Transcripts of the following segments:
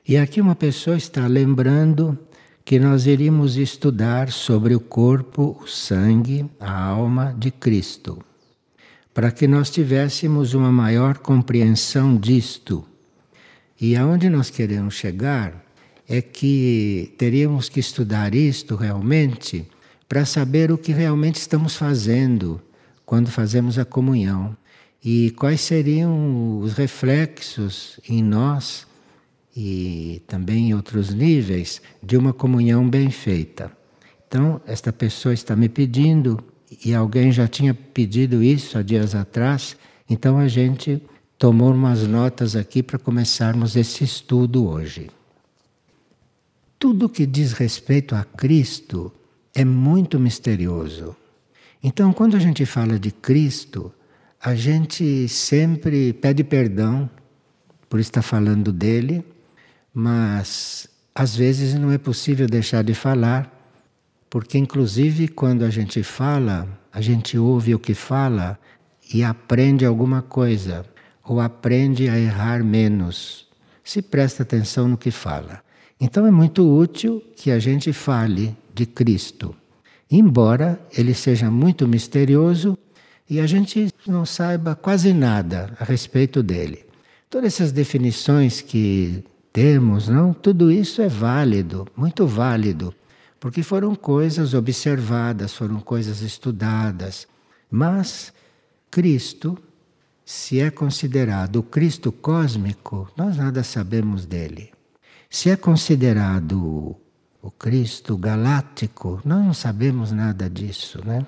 E aqui uma pessoa está lembrando que nós iríamos estudar sobre o corpo, o sangue, a alma de Cristo, para que nós tivéssemos uma maior compreensão disto. E aonde nós queremos chegar é que teríamos que estudar isto realmente para saber o que realmente estamos fazendo quando fazemos a comunhão e quais seriam os reflexos em nós e também em outros níveis de uma comunhão bem feita. Então, esta pessoa está me pedindo, e alguém já tinha pedido isso há dias atrás, então a gente tomou umas notas aqui para começarmos esse estudo hoje. Tudo que diz respeito a Cristo é muito misterioso. Então, quando a gente fala de Cristo, a gente sempre pede perdão por estar falando dele, mas às vezes não é possível deixar de falar, porque inclusive quando a gente fala, a gente ouve o que fala e aprende alguma coisa, ou aprende a errar menos, se presta atenção no que fala. Então é muito útil que a gente fale de Cristo, embora ele seja muito misterioso e a gente não saiba quase nada a respeito dele. Todas essas definições que temos, não? Tudo isso é válido, muito válido, porque foram coisas observadas, foram coisas estudadas. Mas Cristo, se é considerado o Cristo cósmico, nós nada sabemos dele. Se é considerado o Cristo galáctico, nós não sabemos nada disso, né?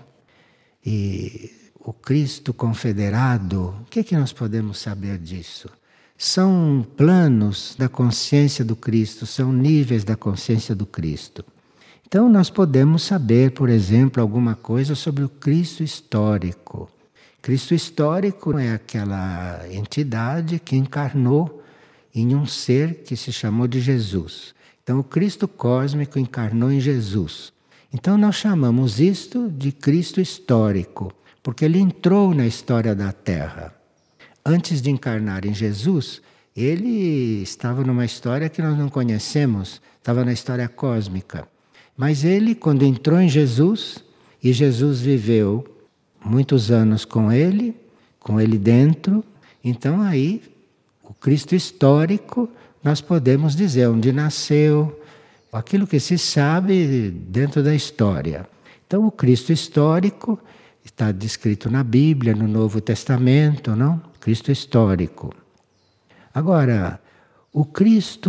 E o Cristo confederado, o que é que nós podemos saber disso? São planos da consciência do Cristo, são níveis da consciência do Cristo. Então nós podemos saber, por exemplo, alguma coisa sobre o Cristo histórico. Cristo histórico é aquela entidade que encarnou em um ser que se chamou de Jesus. Então o Cristo cósmico encarnou em Jesus. Então nós chamamos isto de Cristo histórico, porque ele entrou na história da Terra. Antes de encarnar em Jesus, ele estava numa história que nós não conhecemos, estava na história cósmica. Mas ele, quando entrou em Jesus, e Jesus viveu muitos anos com ele dentro, então aí, o Cristo histórico, nós podemos dizer onde nasceu, aquilo que se sabe dentro da história. Então, o Cristo histórico está descrito na Bíblia, no Novo Testamento, não? Cristo histórico. Agora, o Cristo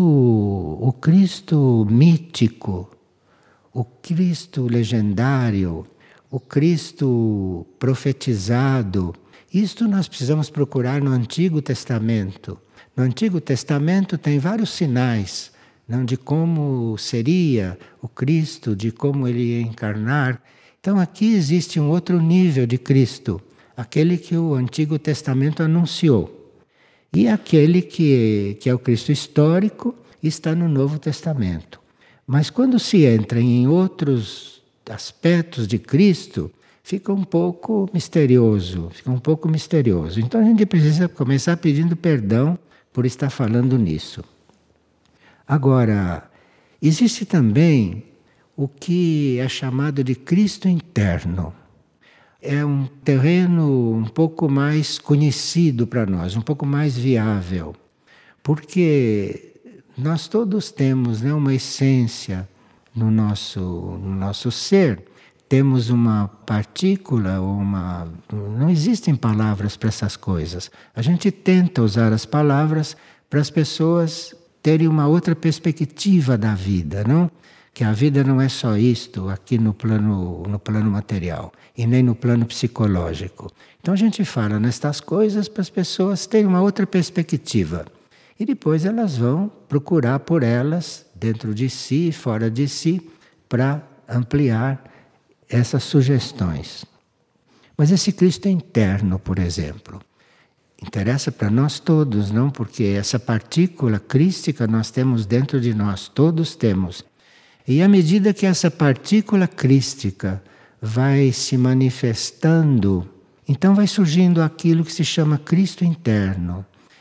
mítico, o Cristo legendário, o Cristo profetizado, isto nós precisamos procurar no Antigo Testamento. No Antigo Testamento tem vários sinais, não, de como seria o Cristo, de como ele ia encarnar. Então aqui existe um outro nível de Cristo, aquele que o Antigo Testamento anunciou. E aquele que é o Cristo histórico está no Novo Testamento. Mas quando se entra em outros aspectos de Cristo, fica um pouco misterioso, Então a gente precisa começar pedindo perdão por estar falando nisso. Agora, existe também o que é chamado de Cristo interno. É um terreno um pouco mais conhecido para nós, um pouco mais viável, porque nós todos temos, né, uma essência no nosso ser, temos uma partícula, não existem palavras para essas coisas. A gente tenta usar as palavras para as pessoas terem uma outra perspectiva da vida, não? Que a vida não é só isto aqui no plano material e nem no plano psicológico. Então a gente fala nestas coisas para as pessoas terem uma outra perspectiva. E depois elas vão procurar por elas, dentro de si e fora de si, para ampliar essas sugestões. Mas esse Cristo interno, por exemplo, interessa para nós todos, não? Porque essa partícula crística nós temos dentro de nós, todos temos. E à medida que essa partícula crística vai se manifestando, então vai surgindo aquilo que se chama Cristo interno.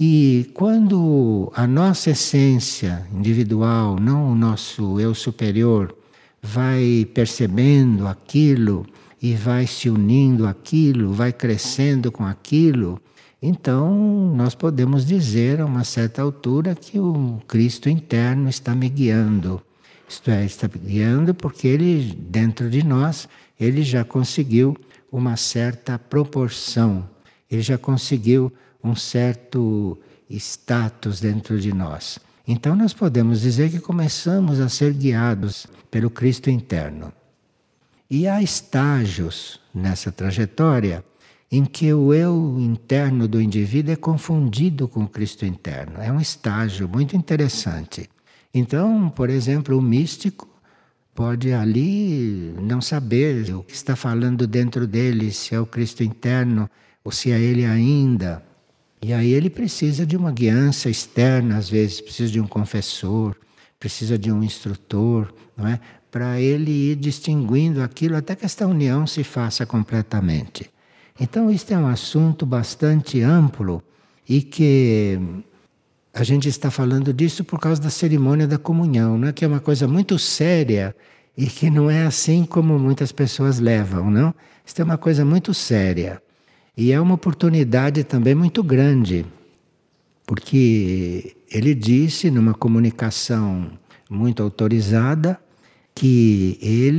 E quando a nossa essência individual, não o nosso eu superior, vai percebendo aquilo e vai se unindo àquilo, vai crescendo com aquilo, então nós podemos dizer a uma certa altura que o Cristo interno está me guiando. Isto é, está me guiando porque ele, dentro de nós, ele já conseguiu uma certa proporção, ele já conseguiu um certo status dentro de nós. Então nós podemos dizer que começamos a ser guiados pelo Cristo interno. E há estágios nessa trajetória em que o eu interno do indivíduo é confundido com o Cristo interno. É um estágio muito interessante. Então, por exemplo, o místico pode ali não saber o que está falando dentro dele, se é o Cristo interno ou se é ele ainda. E aí ele precisa de uma guiança externa, às vezes precisa de um confessor, precisa de um instrutor, não é? Para ele ir distinguindo aquilo até que esta união se faça completamente. Então isto é um assunto bastante amplo e que a gente está falando disso por causa da cerimônia da comunhão, não é? Que é uma coisa muito séria e que não é assim como muitas pessoas levam, não? Isto é uma coisa muito séria. E é uma oportunidade também muito grande, porque ele disse numa comunicação muito autorizada que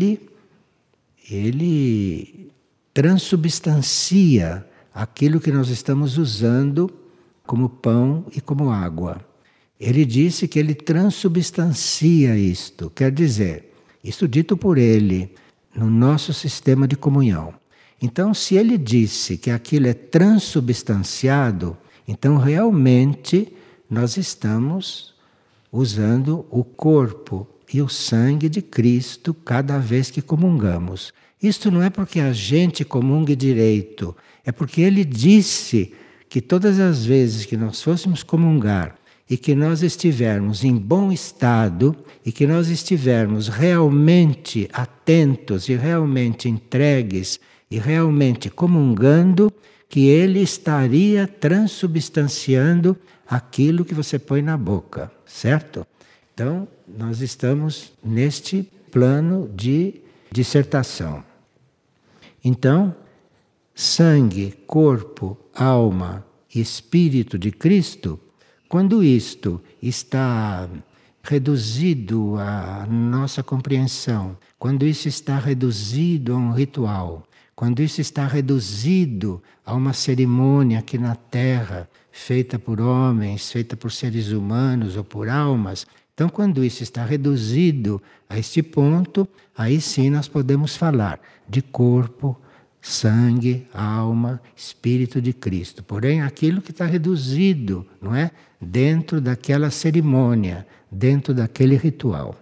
ele transubstancia aquilo que nós estamos usando como pão e como água. Ele disse que ele transubstancia isto, quer dizer, isto dito por ele, no nosso sistema de comunhão. Então, se ele disse que aquilo é transubstanciado, então realmente nós estamos usando o corpo e o sangue de Cristo cada vez que comungamos. Isto não é porque a gente comungue direito, é porque ele disse que todas as vezes que nós fôssemos comungar e que nós estivermos em bom estado e que nós estivermos realmente atentos e realmente entregues e realmente comungando, que ele estaria transubstanciando aquilo que você põe na boca, certo? Então, nós estamos neste plano de dissertação. Então, sangue, corpo, alma e espírito de Cristo, quando isto está reduzido à nossa compreensão, quando isso está reduzido a um ritual, quando isso está reduzido a uma cerimônia aqui na Terra, feita por homens, feita por seres humanos ou por almas, então quando isso está reduzido a este ponto, aí sim nós podemos falar de corpo, sangue, alma, espírito de Cristo. Porém, aquilo que está reduzido, não é? Dentro daquela cerimônia, dentro daquele ritual.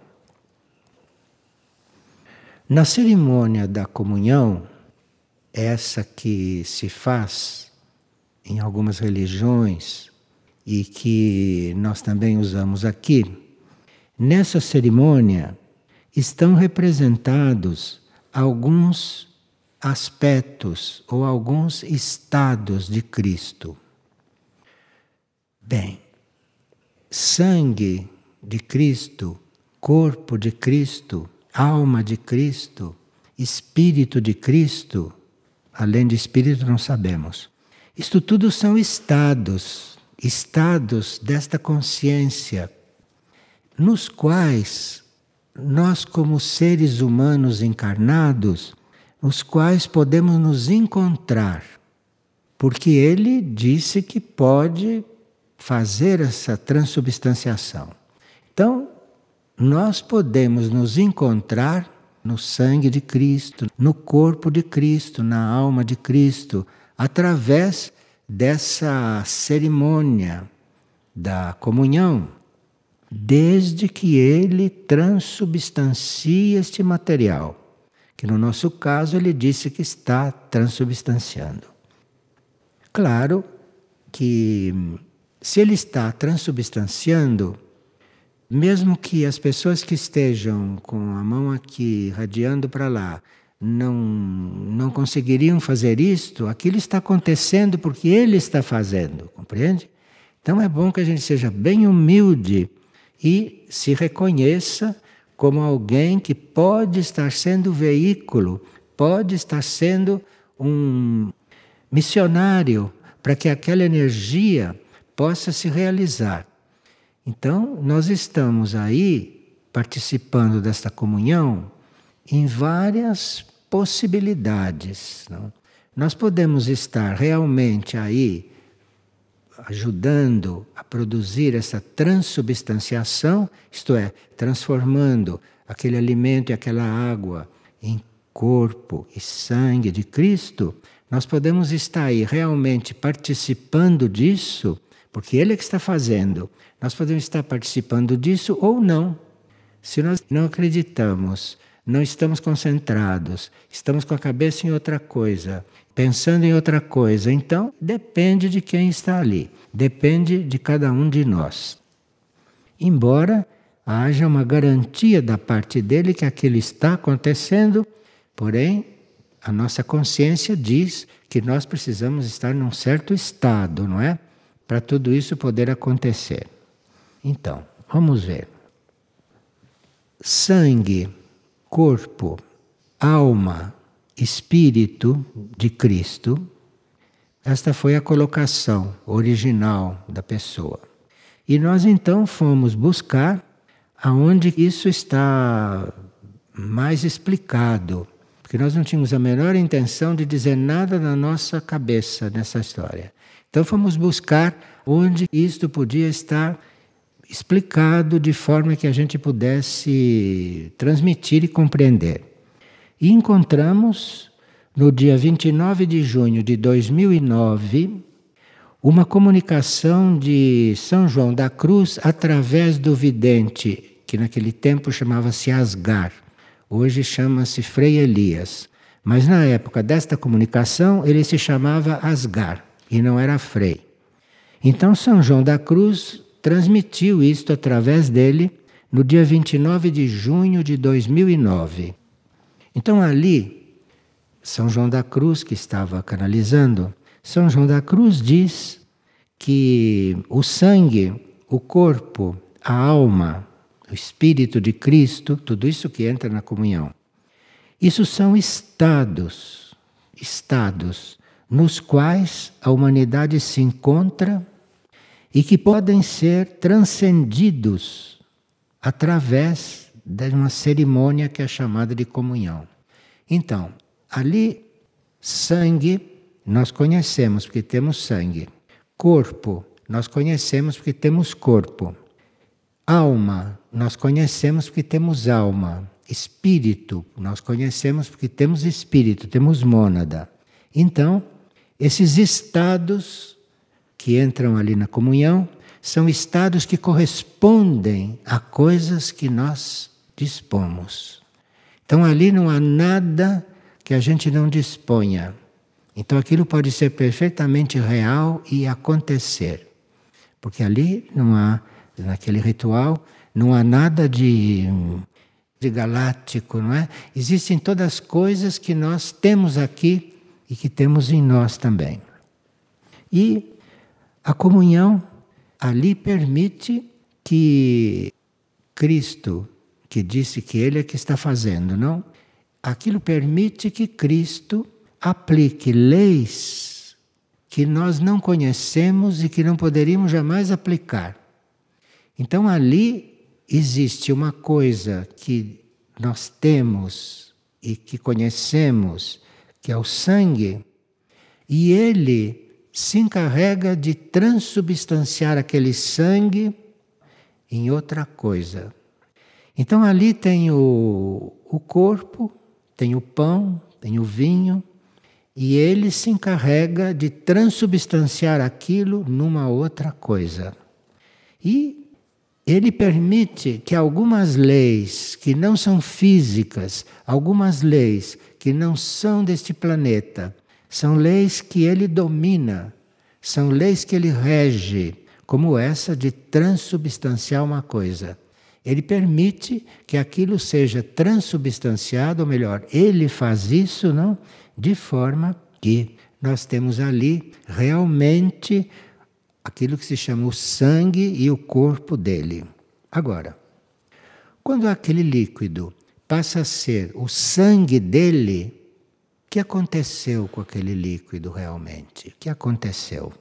Na cerimônia da comunhão, essa que se faz em algumas religiões e que nós também usamos aqui, nessa cerimônia estão representados alguns aspectos ou alguns estados de Cristo. Bem, sangue de Cristo, corpo de Cristo, alma de Cristo, espírito de Cristo, além de espírito não sabemos. Isto tudo são estados desta consciência, nos quais nós como seres humanos encarnados, nos quais podemos nos encontrar, porque ele disse que pode fazer essa transubstanciação. Então, nós podemos nos encontrar no sangue de Cristo, no corpo de Cristo, na alma de Cristo, através dessa cerimônia da comunhão, desde que ele transubstancie este material, que no nosso caso ele disse que está transubstanciando. Claro que se ele está transubstanciando, mesmo que as pessoas que estejam com a mão aqui, radiando para lá, não conseguiriam fazer isto, aquilo está acontecendo porque ele está fazendo, compreende? Então é bom que a gente seja bem humilde e se reconheça como alguém que pode estar sendo veículo, pode estar sendo um missionário para que aquela energia possa se realizar. Então, nós estamos aí participando desta comunhão em várias possibilidades. Não? Nós podemos estar realmente aí ajudando a produzir essa transubstanciação, isto é, transformando aquele alimento e aquela água em corpo e sangue de Cristo. Nós podemos estar aí realmente participando disso, porque Ele é que está fazendo. Nós podemos estar participando disso ou não. Se nós não acreditamos, não estamos concentrados, estamos com a cabeça em outra coisa, pensando em outra coisa, então depende de quem está ali, depende de cada um de nós. Embora haja uma garantia da parte dele que aquilo está acontecendo, porém a nossa consciência diz que nós precisamos estar num certo estado, não é? Para tudo isso poder acontecer. Então, vamos ver. Sangue, corpo, alma, espírito de Cristo. Esta foi a colocação original da pessoa. E nós então fomos buscar aonde isso está mais explicado. Porque nós não tínhamos a menor intenção de dizer nada na nossa cabeça nessa história. Então fomos buscar onde isto podia estar explicado de forma que a gente pudesse transmitir e compreender. E encontramos, no dia 29 de junho de 2009, uma comunicação de São João da Cruz através do vidente, que naquele tempo chamava-se Asgar. Hoje chama-se Frei Elias. Mas na época desta comunicação ele se chamava Asgar e não era Frei. Então São João da Cruz transmitiu isto através dele no dia 29 de junho de 2009. Então ali, São João da Cruz, que estava canalizando, São João da Cruz diz que o sangue, o corpo, a alma, o Espírito de Cristo, tudo isso que entra na comunhão, isso são estados nos quais a humanidade se encontra e que podem ser transcendidos através de uma cerimônia que é chamada de comunhão. Então, ali, sangue, nós conhecemos porque temos sangue. Corpo, nós conhecemos porque temos corpo. Alma, nós conhecemos porque temos alma. Espírito, nós conhecemos porque temos espírito, temos mônada. Então, esses estados que entram ali na comunhão são estados que correspondem a coisas que nós dispomos. Então ali não há nada que a gente não disponha. Então aquilo pode ser perfeitamente real e acontecer. Porque ali não há, naquele ritual, não há nada de galáctico, não é? Existem todas as coisas que nós temos aqui e que temos em nós também. E a comunhão ali permite que Cristo, que disse que Ele é que está fazendo, não? Aquilo permite que Cristo aplique leis que nós não conhecemos e que não poderíamos jamais aplicar. Então ali existe uma coisa que nós temos e que conhecemos, que é o sangue, e Ele se encarrega de transubstanciar aquele sangue em outra coisa. Então ali tem o corpo, tem o pão, tem o vinho, e ele se encarrega de transubstanciar aquilo numa outra coisa. E ele permite que algumas leis que não são físicas, algumas leis que não são deste planeta, são leis que ele domina, são leis que ele rege, como essa de transubstanciar uma coisa. Ele permite que aquilo seja transubstanciado, ou melhor, ele faz isso, não? De forma que nós temos ali realmente aquilo que se chama o sangue e o corpo dele. Agora, quando aquele líquido passa a ser o sangue dele, o que aconteceu com aquele líquido realmente? O que aconteceu?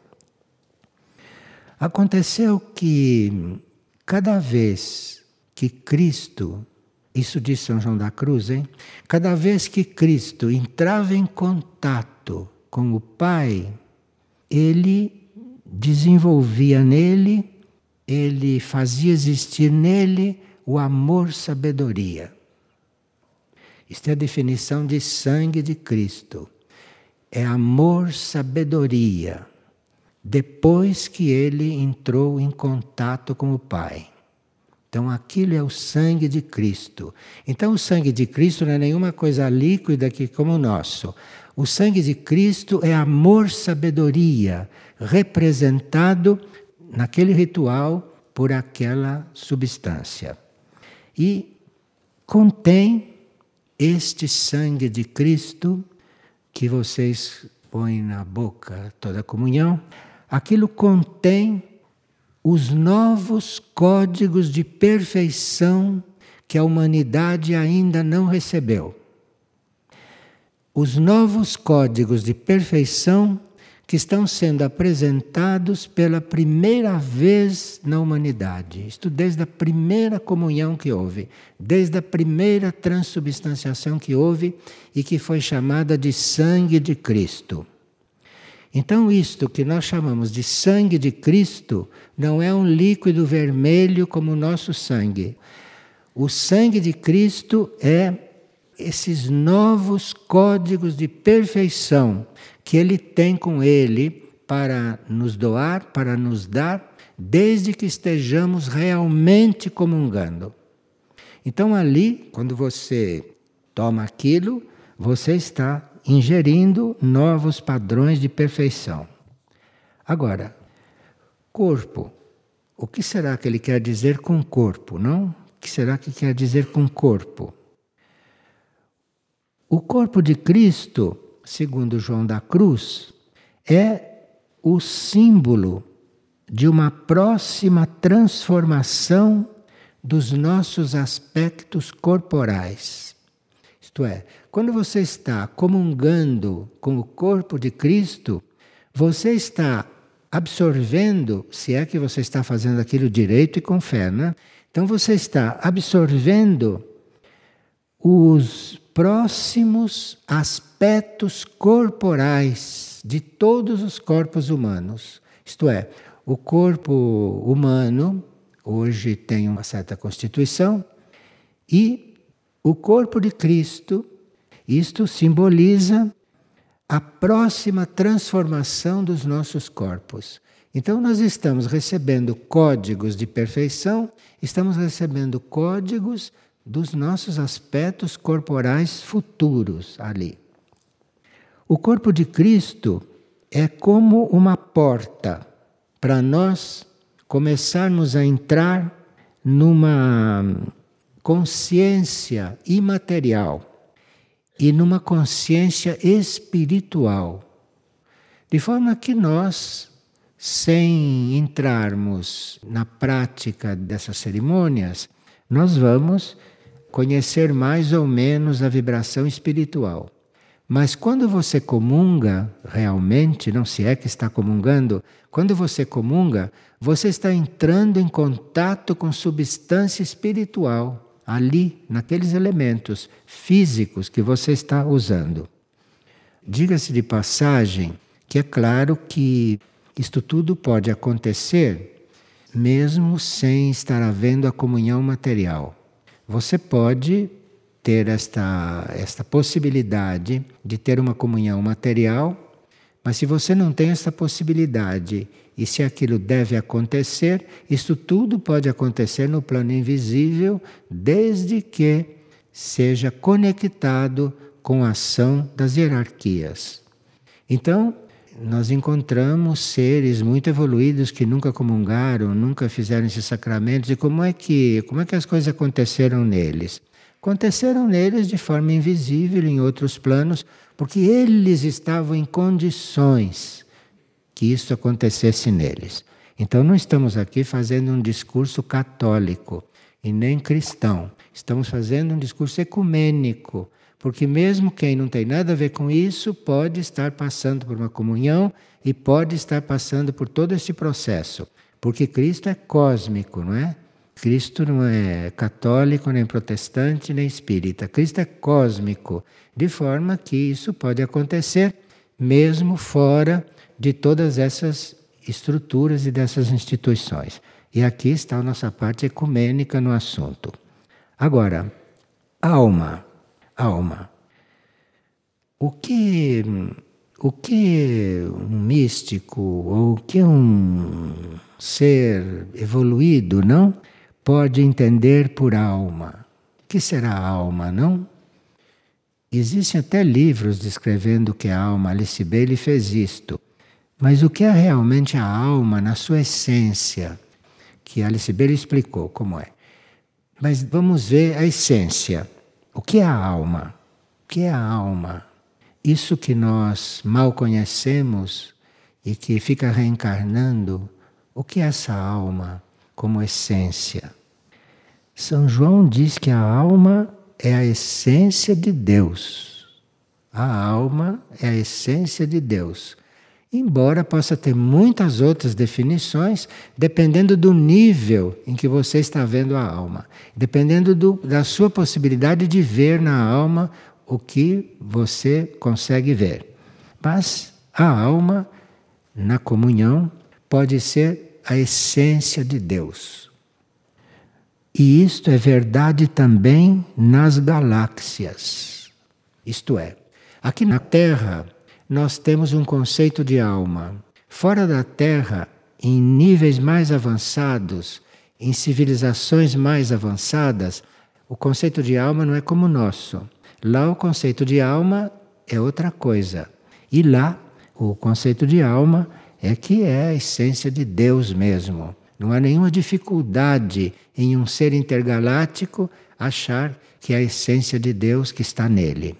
Aconteceu que cada vez que Cristo, isso diz São João da Cruz, hein? Cada vez que Cristo entrava em contato com o Pai, ele desenvolvia nele, ele fazia existir nele o amor-sabedoria. Isto é a definição de sangue de Cristo. É amor-sabedoria, depois que ele entrou em contato com o Pai. Então aquilo é o sangue de Cristo. Então o sangue de Cristo não é nenhuma coisa líquida aqui como o nosso. O sangue de Cristo é amor-sabedoria, representado naquele ritual por aquela substância. E contém este sangue de Cristo que vocês põem na boca toda a comunhão, aquilo contém os novos códigos de perfeição que a humanidade ainda não recebeu. Os novos códigos de perfeição que estão sendo apresentados pela primeira vez na humanidade. Isto desde a primeira comunhão que houve, desde a primeira transubstanciação que houve e que foi chamada de sangue de Cristo. Então isto que nós chamamos de sangue de Cristo não é um líquido vermelho como o nosso sangue. O sangue de Cristo é esses novos códigos de perfeição que Ele tem com Ele para nos doar, para nos dar, desde que estejamos realmente comungando. Então ali, quando você toma aquilo, você está ingerindo novos padrões de perfeição. Agora, corpo. O que será que ele quer dizer com corpo, não? O que será que quer dizer com corpo? O corpo de Cristo, segundo João da Cruz, é o símbolo de uma próxima transformação dos nossos aspectos corporais. Isto é, quando você está comungando com o corpo de Cristo, você está absorvendo, se é que você está fazendo aquilo direito e com fé, né? Então você está absorvendo os próximos aspectos corporais de todos os corpos humanos. Isto é, o corpo humano hoje tem uma certa constituição e o corpo de Cristo, isto simboliza a próxima transformação dos nossos corpos. Então nós estamos recebendo códigos de perfeição, estamos recebendo códigos dos nossos aspectos corporais futuros ali. O corpo de Cristo é como uma porta para nós começarmos a entrar numa consciência imaterial e numa consciência espiritual. De forma que nós, sem entrarmos na prática dessas cerimônias, nós vamos conhecer mais ou menos a vibração espiritual. Mas quando você comunga realmente, não se é que está comungando, quando você comunga, você está entrando em contato com substância espiritual, ali, naqueles elementos físicos que você está usando. Diga-se de passagem que é claro que isto tudo pode acontecer mesmo sem estar havendo a comunhão material. Você pode ter esta possibilidade de ter uma comunhão material, mas se você não tem essa possibilidade e se aquilo deve acontecer, isso tudo pode acontecer no plano invisível, desde que seja conectado com a ação das hierarquias. Então, nós encontramos seres muito evoluídos que nunca comungaram, nunca fizeram esses sacramentos. E como é que as coisas aconteceram neles? Aconteceram neles de forma invisível em outros planos, porque eles estavam em condições que isso acontecesse neles. Então não estamos aqui fazendo um discurso católico e nem cristão. Estamos fazendo um discurso ecumênico, porque mesmo quem não tem nada a ver com isso pode estar passando por uma comunhão e pode estar passando por todo esse processo. Porque Cristo é cósmico, não é? Cristo não é católico, nem protestante, nem espírita. Cristo é cósmico, de forma que isso pode acontecer mesmo fora de todas essas estruturas e dessas instituições. E aqui está a nossa parte ecumênica no assunto. Agora, alma. O que um místico ou o que um ser evoluído não pode entender por alma? O que será alma, não? Existem até livros descrevendo o que é alma. Alice Bailey fez isto. Mas o que é realmente a alma na sua essência? Que Alice Bailey explicou como é. Mas vamos ver a essência. O que é a alma? O que é a alma? Isso que nós mal conhecemos e que fica reencarnando, o que é essa alma como essência? São João diz que a alma é a essência de Deus. A alma é a essência de Deus. Embora possa ter muitas outras definições, dependendo do nível em que você está vendo a alma, dependendo da sua possibilidade de ver na alma o que você consegue ver. Mas a alma, na comunhão, pode ser a essência de Deus. E isto é verdade também nas galáxias. Isto é, aqui na Terra nós temos um conceito de alma. Fora da Terra, em níveis mais avançados, em civilizações mais avançadas, o conceito de alma não é como o nosso. Lá o conceito de alma é outra coisa. E lá o conceito de alma é que é a essência de Deus mesmo. Não há nenhuma dificuldade em um ser intergaláctico achar que é a essência de Deus que está nele.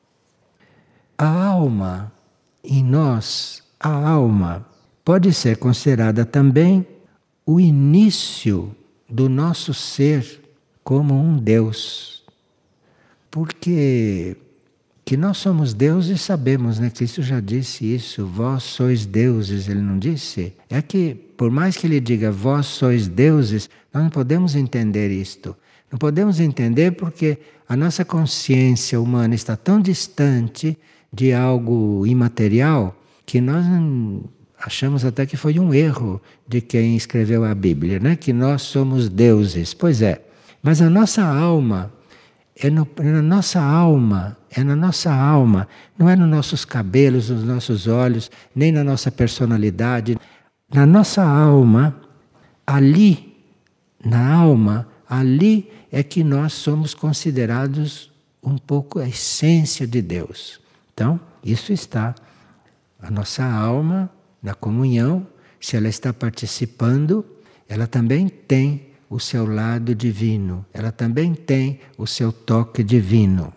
A alma, em nós, a alma pode ser considerada também o início do nosso ser como um Deus. Porque que nós somos deuses, sabemos, né? Cristo já disse isso, vós sois deuses, ele não disse? É que, por mais que ele diga vós sois deuses, nós não podemos entender isto. Não podemos entender porque a nossa consciência humana está tão distante de algo imaterial que nós achamos até que foi um erro de quem escreveu a Bíblia, né? Que nós somos deuses. Pois é, mas a nossa alma é na nossa alma, não é nos nossos cabelos, nos nossos olhos, nem na nossa personalidade. Na nossa alma, ali, na alma, ali é que nós somos considerados um pouco a essência de Deus. Então, isso está. A nossa alma, na comunhão, se ela está participando, ela também tem o seu lado divino, ela também tem o seu toque divino.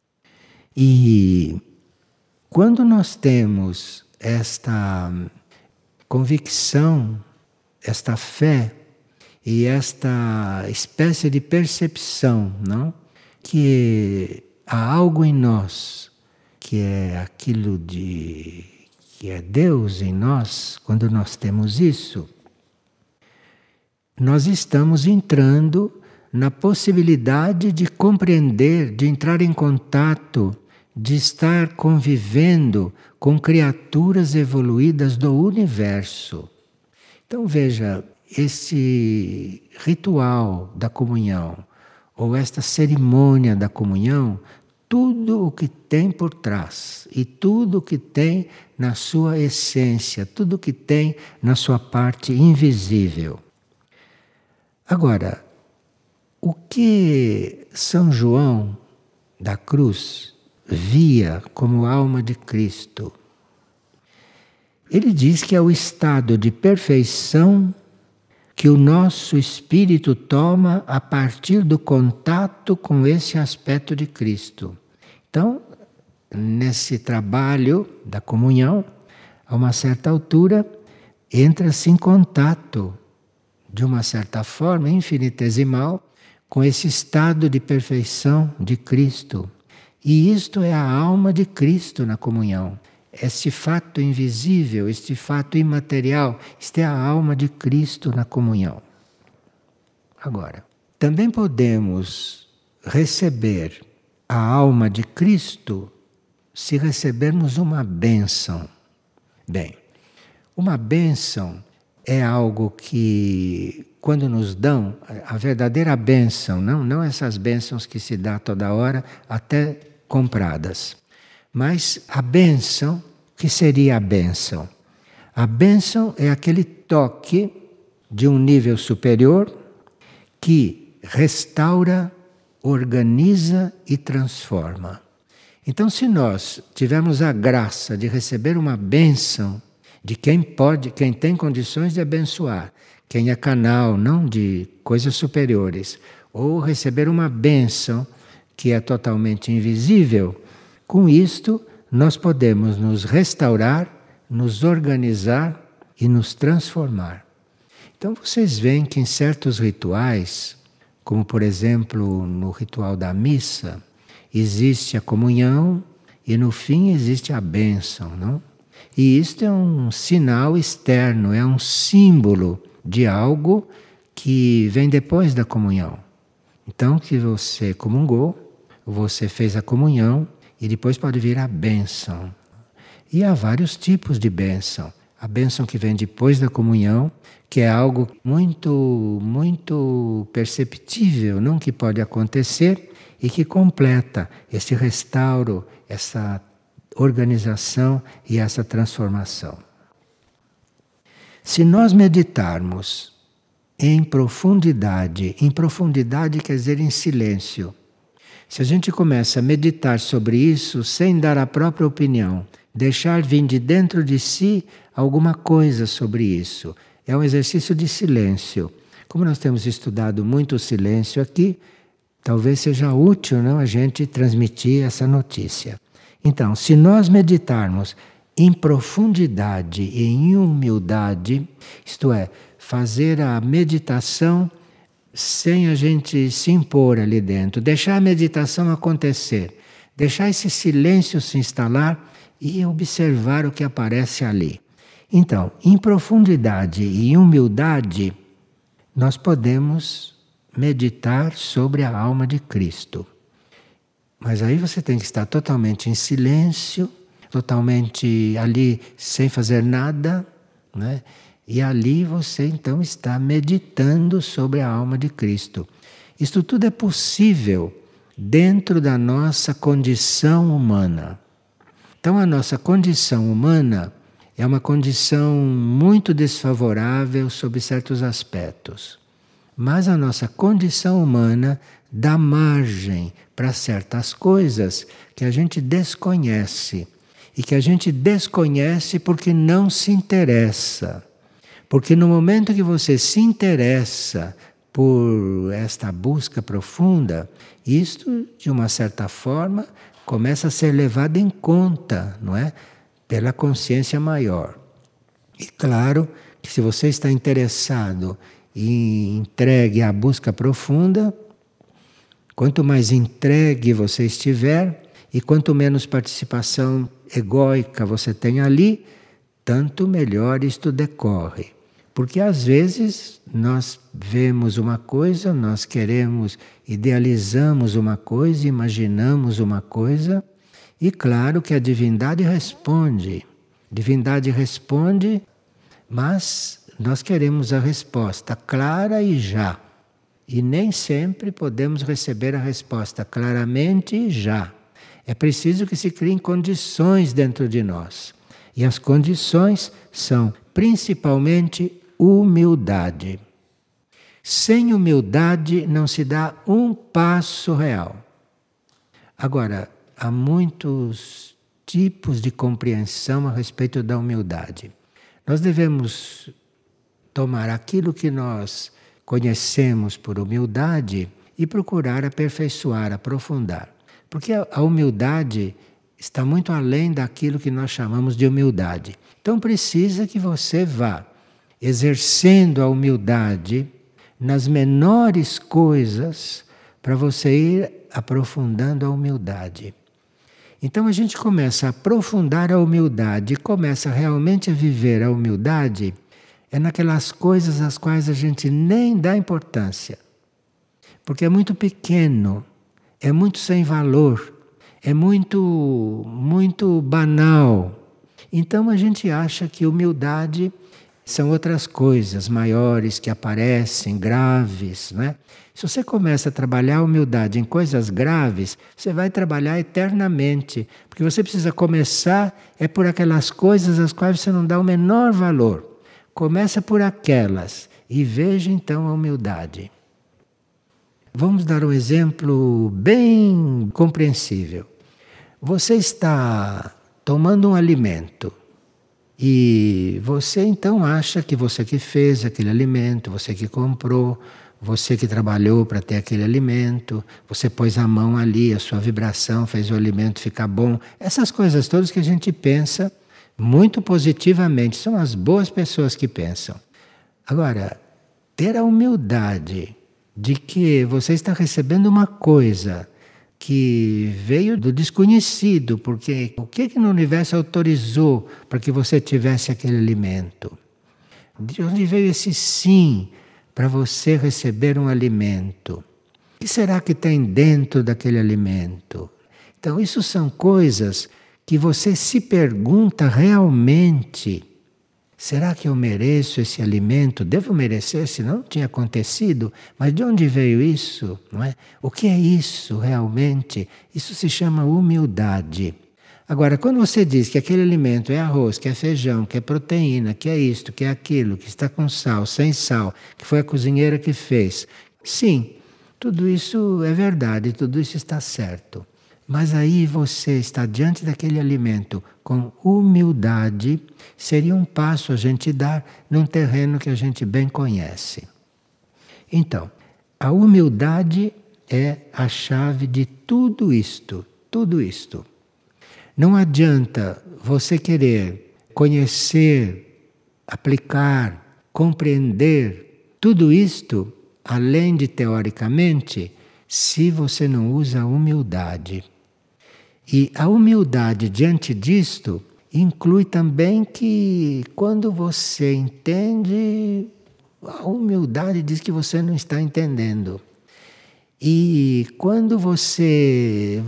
E quando nós temos esta convicção, esta fé e esta espécie de percepção, não? Que há algo em nós que é aquilo que é Deus em nós, quando nós temos isso, nós estamos entrando na possibilidade de compreender, de entrar em contato, de estar convivendo com criaturas evoluídas do universo. Então veja, esse ritual da comunhão, ou esta cerimônia da comunhão, tudo o que tem por trás e tudo o que tem na sua essência, tudo o que tem na sua parte invisível. Agora, o que São João da Cruz via como alma de Cristo? Ele diz que é o estado de perfeição que o nosso espírito toma a partir do contato com esse aspecto de Cristo. Então, nesse trabalho da comunhão, a uma certa altura, entra-se em contato, de uma certa forma infinitesimal, com esse estado de perfeição de Cristo. E isto é a alma de Cristo na comunhão. Este fato invisível, este fato imaterial, isto é a alma de Cristo na comunhão. Agora, também podemos receber a alma de Cristo se recebermos uma bênção. Bem, uma bênção é algo que, quando nos dão, a verdadeira bênção, não essas bênçãos que se dá toda hora, até compradas. Mas a bênção, que seria a bênção? A bênção é aquele toque de um nível superior que restaura, organiza e transforma. Então, se nós tivermos a graça de receber uma bênção de quem pode, quem tem condições de abençoar, quem é canal, não de coisas superiores, ou receber uma bênção que é totalmente invisível, com isto nós podemos nos restaurar, nos organizar e nos transformar. Então vocês veem que em certos rituais, como por exemplo no ritual da missa, existe a comunhão e no fim existe a bênção, não? E isto é um sinal externo, é um símbolo de algo que vem depois da comunhão. Então, que você comungou, você fez a comunhão e depois pode vir a bênção. E há vários tipos de bênção. A bênção que vem depois da comunhão, que é algo muito perceptível, não que pode acontecer e que completa esse restauro, essa organização e essa transformação. Se nós meditarmos em profundidade quer dizer em silêncio. Se a gente começa a meditar sobre isso sem dar a própria opinião, deixar vir de dentro de si alguma coisa sobre isso, é um exercício de silêncio. Como nós temos estudado muito o silêncio aqui, talvez seja útil, não, a gente transmitir essa notícia. Então, se nós meditarmos em profundidade e em humildade, isto é, fazer a meditação sem a gente se impor ali dentro, deixar a meditação acontecer, deixar esse silêncio se instalar e observar o que aparece ali. Então, em profundidade e em humildade, nós podemos meditar sobre a alma de Cristo. Mas aí você tem que estar totalmente em silêncio, totalmente ali sem fazer nada, né? E ali você então está meditando sobre a alma de Cristo. Isto tudo é possível dentro da nossa condição humana. Então a nossa condição humana é uma condição muito desfavorável sob certos aspectos. Mas a nossa condição humana dá margem para certas coisas que a gente desconhece. E que a gente desconhece porque não se interessa. Porque no momento que você se interessa por esta busca profunda, isto, de uma certa forma, começa a ser levado em conta, não é? Pela consciência maior. E claro que se você está interessado e entregue à busca profunda, quanto mais entregue você estiver e quanto menos participação egóica você tem ali, tanto melhor isto decorre. Porque às vezes nós vemos uma coisa, nós queremos, idealizamos uma coisa, imaginamos uma coisa, e claro que a divindade responde. Divindade responde, mas nós queremos a resposta clara e já. E nem sempre podemos receber a resposta claramente e já. É preciso que se criem condições dentro de nós. E as condições são principalmente humildade. Sem humildade não se dá um passo real. Agora, há muitos tipos de compreensão a respeito da humildade. Nós devemos tomar aquilo que nós conhecemos por humildade e procurar aperfeiçoar, aprofundar. Porque a humildade está muito além daquilo que nós chamamos de humildade. Então precisa que você vá exercendo a humildade nas menores coisas para você ir aprofundando a humildade. Então a gente começa a aprofundar a humildade, começa realmente a viver a humildade, é naquelas coisas às quais a gente nem dá importância. Porque é muito pequeno, é muito sem valor, é muito banal. Então a gente acha que humildade são outras coisas maiores que aparecem, graves, não é? Se você começa a trabalhar a humildade em coisas graves, você vai trabalhar eternamente. Porque você precisa começar por aquelas coisas às quais você não dá o menor valor. Começa por aquelas e veja então a humildade. Vamos dar um exemplo bem compreensível. Você está tomando um alimento e você então acha que você que fez aquele alimento, você que comprou, você que trabalhou para ter aquele alimento, você pôs a mão ali, a sua vibração fez o alimento ficar bom. Essas coisas todas que a gente pensa muito positivamente, são as boas pessoas que pensam. Agora, ter a humildade de que você está recebendo uma coisa que veio do desconhecido, porque o que no universo autorizou para que você tivesse aquele alimento? De onde veio esse sim para você receber um alimento? O que será que tem dentro daquele alimento? Então, isso são coisas que você se pergunta realmente: será que eu mereço esse alimento? Devo merecer, senão não tinha acontecido. Mas de onde veio isso? Não é? O que é isso realmente? Isso se chama humildade. Agora, quando você diz que aquele alimento é arroz, que é feijão, que é proteína, que é isto, que é aquilo, que está com sal, sem sal, que foi a cozinheira que fez. Sim, tudo isso é verdade, tudo isso está certo. Mas aí você está diante daquele alimento com humildade, seria um passo a gente dar num terreno que a gente bem conhece. Então, a humildade é a chave de tudo isto, tudo isto. Não adianta você querer conhecer, aplicar, compreender tudo isto, além de teoricamente, se você não usa a humildade. E a humildade diante disto inclui também que quando você entende, a humildade diz que você não está entendendo. E quando você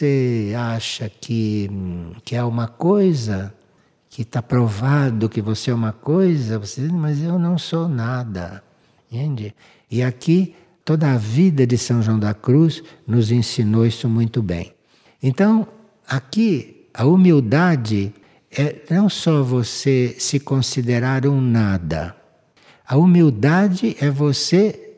acha que é uma coisa, que está provado que você é uma coisa, você diz, mas eu não sou nada. Entende? E aqui toda a vida de São João da Cruz nos ensinou isso muito bem. Então, aqui, a humildade é não só você se considerar um nada. A humildade é você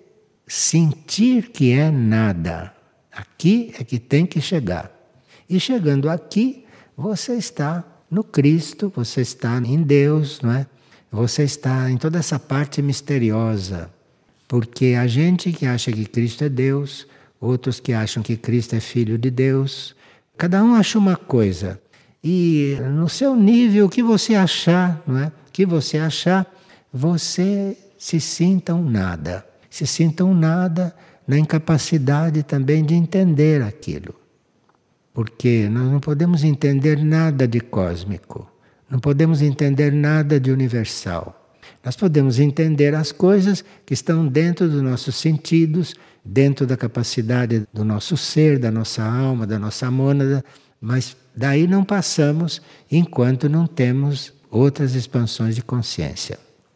sentir que é nada. Aqui é que tem que chegar. E chegando aqui, você está no Cristo, você está em Deus, não é? Você está em toda essa parte misteriosa. Porque a gente que acha que Cristo é Deus, outros que acham que Cristo é Filho de Deus, cada um acha uma coisa. E no seu nível, o que você achar, não é? O que você achar, você se sinta um nada. Se sinta um nada na incapacidade também de entender aquilo. Porque nós não podemos entender nada de cósmico. Não podemos entender nada de universal. Nós podemos entender as coisas que estão dentro dos nossos sentidos, dentro da capacidade do nosso ser, da nossa alma, da nossa mônada, mas daí não passamos enquanto não temos outras expansões de consciência.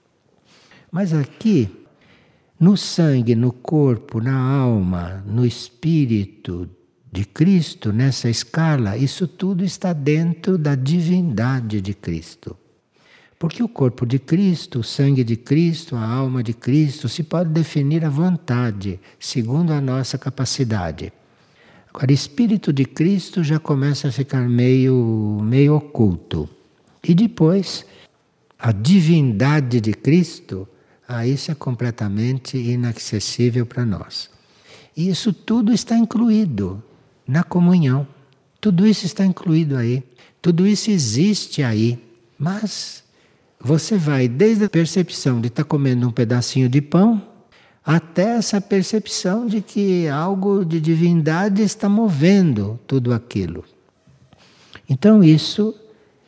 Mas aqui, no sangue, no corpo, na alma, no espírito de Cristo, nessa escala, isso tudo está dentro da divindade de Cristo. Porque o corpo de Cristo, o sangue de Cristo, a alma de Cristo, se pode definir à vontade, segundo a nossa capacidade. Agora, espírito de Cristo já começa a ficar meio oculto. E depois, a divindade de Cristo, isso é completamente inacessível para nós. E isso tudo está incluído na comunhão. Tudo isso está incluído aí. Tudo isso existe aí. Mas você vai desde a percepção de estar comendo um pedacinho de pão até essa percepção de que algo de divindade está movendo tudo aquilo. Então isso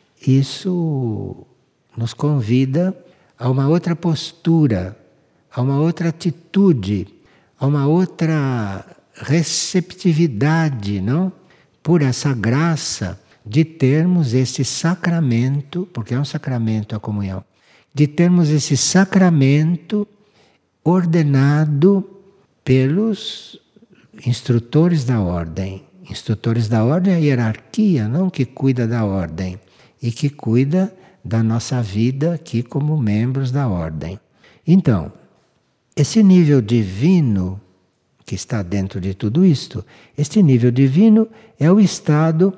nos convida a uma outra postura, a uma outra atitude, a uma outra receptividade, não? Por essa graça de termos esse sacramento, porque é um sacramento a comunhão, de termos esse sacramento ordenado pelos instrutores da ordem. Instrutores da ordem é a hierarquia, não que cuida da ordem e que cuida da nossa vida aqui como membros da ordem. Então, esse nível divino que está dentro de tudo isto, este nível divino é o estado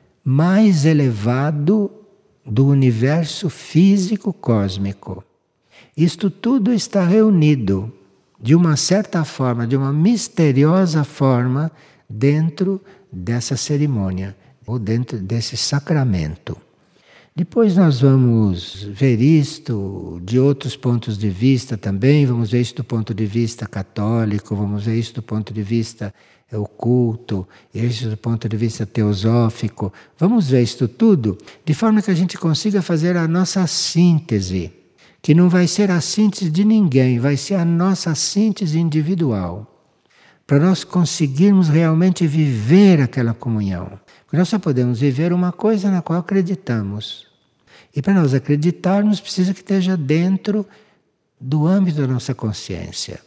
mais elevado do universo físico cósmico. Isto tudo está reunido de uma certa forma, de uma misteriosa forma, dentro dessa cerimônia, ou dentro desse sacramento. Depois nós vamos ver isto de outros pontos de vista também, vamos ver isso do ponto de vista católico, vamos ver isso do ponto de vista oculto, isso do ponto de vista teosófico. Vamos ver isto tudo de forma que a gente consiga fazer a nossa síntese, que não vai ser a síntese de ninguém, vai ser a nossa síntese individual, para nós conseguirmos realmente viver aquela comunhão. Porque nós só podemos viver uma coisa na qual acreditamos. E para nós acreditarmos, precisa que esteja dentro do âmbito da nossa consciência.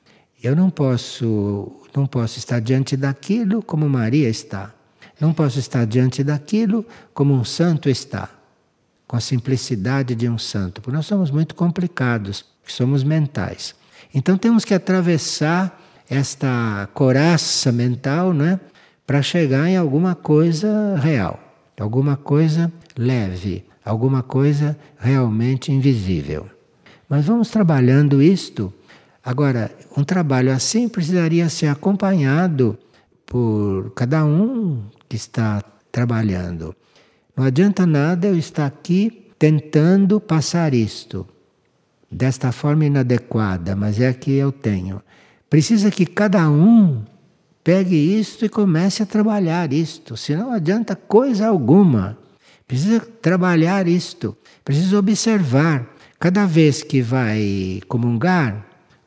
Eu não posso estar diante daquilo como Maria está. Não posso estar diante daquilo como um santo está, com a simplicidade de um santo, porque nós somos muito complicados, somos mentais. Então temos que atravessar esta coraça mental, não é? Para chegar em alguma coisa real, alguma coisa leve, alguma coisa realmente invisível. Mas vamos trabalhando isto. Agora, um trabalho assim precisaria ser acompanhado por cada um que está trabalhando. Não adianta nada eu estar aqui tentando passar isto desta forma inadequada, mas é a que eu tenho. Precisa que cada um pegue isto e comece a trabalhar isto, senão não adianta coisa alguma. Precisa trabalhar isto, precisa observar. Cada vez que vai comungar,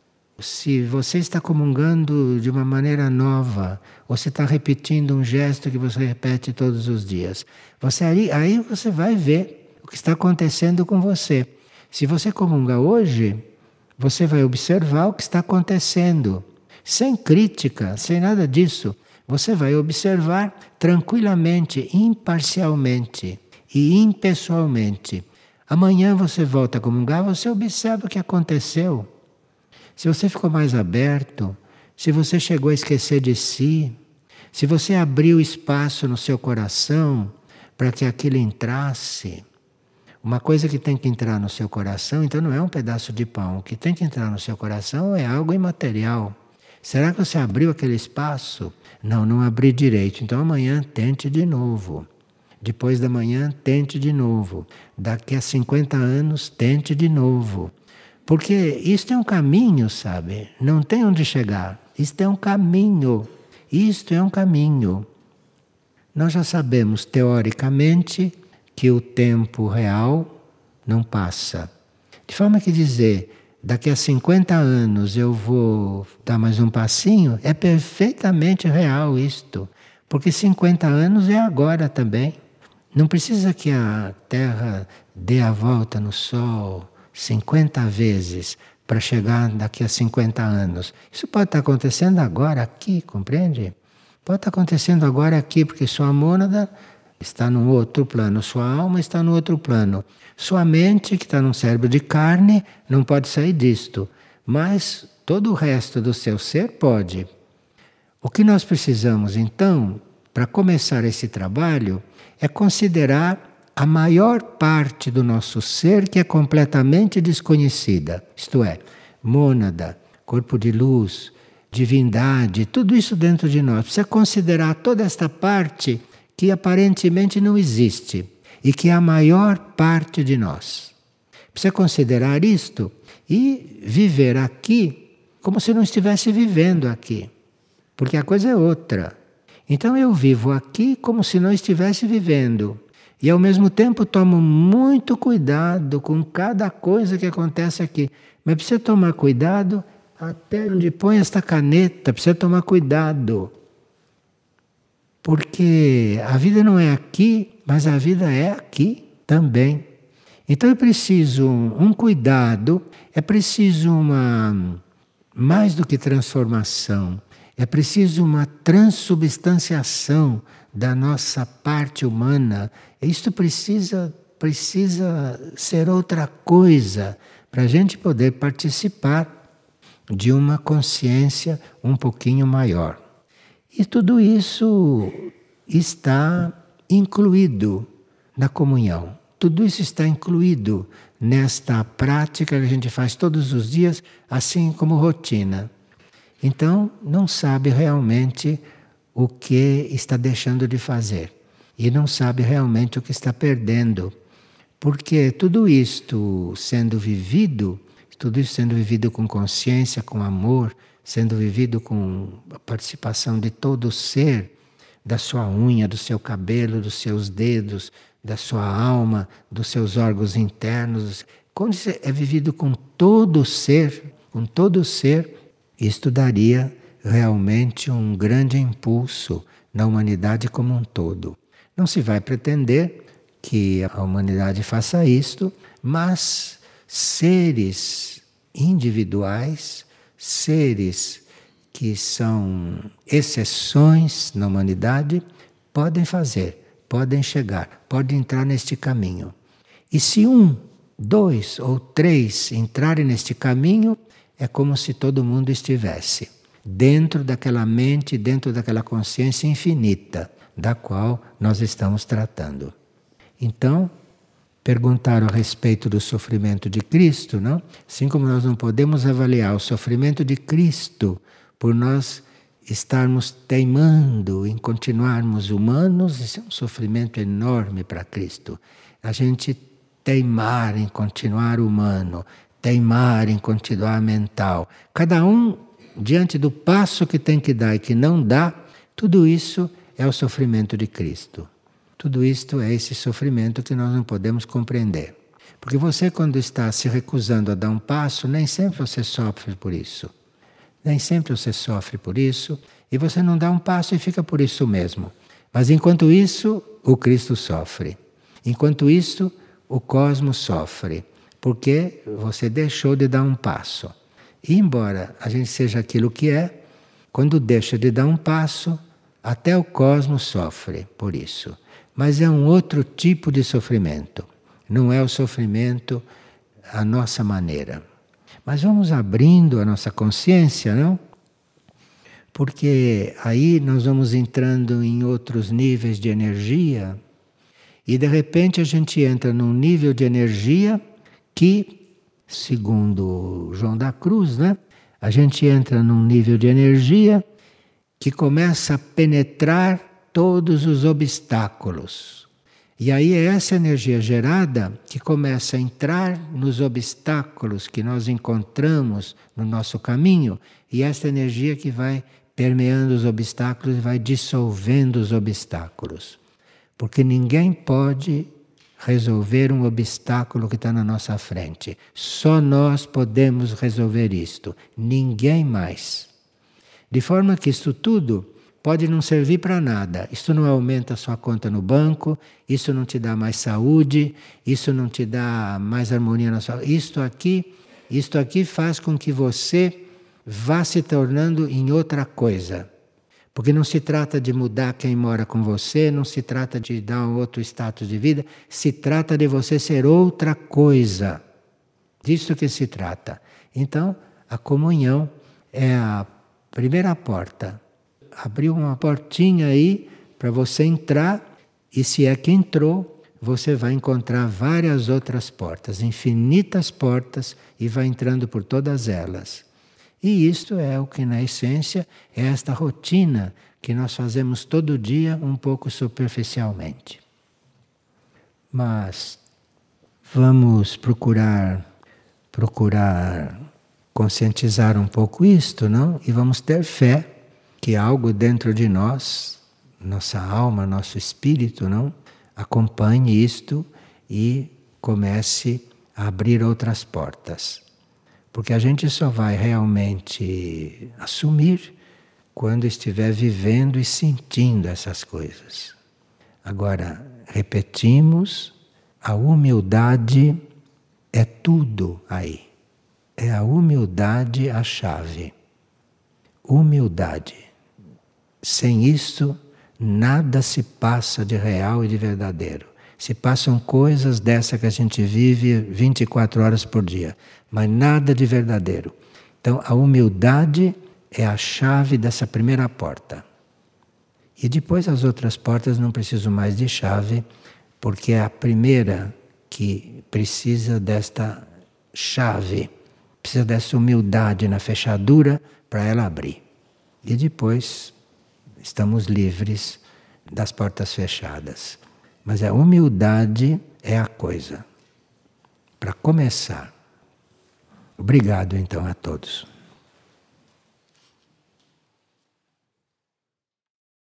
se você está comungando de uma maneira nova, ou se está repetindo um gesto que você repete todos os dias, aí você vai ver o que está acontecendo com você. Se você comunga hoje, você vai observar o que está acontecendo, sem crítica, sem nada disso. Você vai observar tranquilamente, imparcialmente e impessoalmente. Amanhã você volta a comungar, você observa o que aconteceu. Se você ficou mais aberto, se você chegou a esquecer de si, se você abriu espaço no seu coração para que aquilo entrasse. Uma coisa que tem que entrar no seu coração, então não é um pedaço de pão. O que tem que entrar no seu coração é algo imaterial. Será que você abriu aquele espaço? Não, não abri direito. Então amanhã tente de novo. Depois da manhã, tente de novo. Daqui a 50 anos, tente de novo. Porque isto é um caminho, sabe? Não tem onde chegar. Isto é um caminho. Isto é um caminho. Nós já sabemos, teoricamente, que o tempo real não passa. De forma que dizer, daqui a 50 anos eu vou dar mais um passinho, é perfeitamente real isto. Porque 50 anos é agora também. Não precisa que a Terra dê a volta no Sol 50 vezes para chegar daqui a 50 anos. Isso pode estar acontecendo agora aqui, compreende? Pode estar acontecendo agora aqui, porque sua mônada está num outro plano, sua alma está num outro plano. Sua mente, que está num cérebro de carne, não pode sair disto. Mas todo o resto do seu ser pode. O que nós precisamos, então, para começar esse trabalho, é considerar a maior parte do nosso ser que é completamente desconhecida. Isto é, mônada, corpo de luz, divindade, tudo isso dentro de nós. Precisa considerar toda esta parte que aparentemente não existe e que é a maior parte de nós. Precisa considerar isto e viver aqui como se não estivesse vivendo aqui, porque a coisa é outra. Então eu vivo aqui como se não estivesse vivendo e ao mesmo tempo tomo muito cuidado com cada coisa que acontece aqui. Mas precisa tomar cuidado até onde põe esta caneta, precisa tomar cuidado. Porque a vida não é aqui, mas a vida é aqui também. Então é preciso um cuidado, é preciso mais do que transformação, é preciso uma transubstanciação da nossa parte humana. Isto precisa ser outra coisa para a gente poder participar de uma consciência um pouquinho maior. E tudo isso está incluído na comunhão. Tudo isso está incluído nesta prática que a gente faz todos os dias, assim como rotina. Então, não sabe realmente o que está deixando de fazer. E não sabe realmente o que está perdendo. Porque tudo isto sendo vivido com consciência, com amor, sendo vivido com a participação de todo o ser, da sua unha, do seu cabelo, dos seus dedos, da sua alma, dos seus órgãos internos. Quando é vivido com todo o ser, isto daria realmente um grande impulso na humanidade como um todo. Não se vai pretender que a humanidade faça isto, mas seres individuais, seres que são exceções na humanidade, podem fazer, podem chegar, podem entrar neste caminho. E se 1, 2 ou 3 entrarem neste caminho, é como se todo mundo estivesse dentro daquela mente, dentro daquela consciência infinita, da qual nós estamos tratando. Então, perguntaram a respeito do sofrimento de Cristo, não? Assim como nós não podemos avaliar o sofrimento de Cristo por nós estarmos teimando em continuarmos humanos, isso é um sofrimento enorme para Cristo. A gente teimar em continuar humano, teimar em continuar mental. Cada um, diante do passo que tem que dar e que não dá, tudo isso é o sofrimento de Cristo. Tudo isto é esse sofrimento que nós não podemos compreender. Porque você, quando está se recusando a dar um passo, nem sempre você sofre por isso. Nem sempre você sofre por isso, e você não dá um passo e fica por isso mesmo. Mas enquanto isso, o Cristo sofre. Enquanto isso, o cosmos sofre. Porque você deixou de dar um passo. E embora a gente seja aquilo que é, quando deixa de dar um passo, até o cosmos sofre por isso. Mas é um outro tipo de sofrimento. Não é o sofrimento à nossa maneira. Mas vamos abrindo a nossa consciência, não? Porque aí nós vamos entrando em outros níveis de energia e de repente a gente entra num nível de energia que, segundo João da Cruz, né? A gente entra num nível de energia que começa a penetrar todos os obstáculos. E aí é essa energia gerada que começa a entrar nos obstáculos que nós encontramos no nosso caminho, e essa energia que vai permeando os obstáculos e vai dissolvendo os obstáculos. Porque ninguém pode resolver um obstáculo que está na nossa frente. Só nós podemos resolver isto, ninguém mais. De forma que isto tudo pode não servir para nada. Isto não aumenta a sua conta no banco, isso não te dá mais saúde, isso não te dá mais harmonia na sua... Isto aqui faz com que você vá se tornando em outra coisa. Porque não se trata de mudar quem mora com você, não se trata de dar um outro status de vida, se trata de você ser outra coisa. Disso que se trata. Então, a comunhão é a primeira porta. Abriu uma portinha aí para você entrar, e se é que entrou, você vai encontrar várias outras portas, infinitas portas, e vai entrando por todas elas. E isto é o que, na essência, é esta rotina que nós fazemos todo dia um pouco superficialmente. Mas vamos procurar conscientizar um pouco isto, não? E vamos ter fé que algo dentro de nós, nossa alma, nosso espírito, não, acompanhe isto e comece a abrir outras portas. Porque a gente só vai realmente assumir quando estiver vivendo e sentindo essas coisas. Agora, repetimos, a humildade é tudo aí. É a humildade a chave. Humildade. Sem isso, nada se passa de real e de verdadeiro. Se passam coisas dessa que a gente vive 24 horas por dia, mas nada de verdadeiro. Então, a humildade é a chave dessa primeira porta. E depois as outras portas não precisam mais de chave, porque é a primeira que precisa desta chave, precisa dessa humildade na fechadura para ela abrir. E depois estamos livres das portas fechadas. Mas a humildade é a coisa. Para começar. Obrigado então a todos.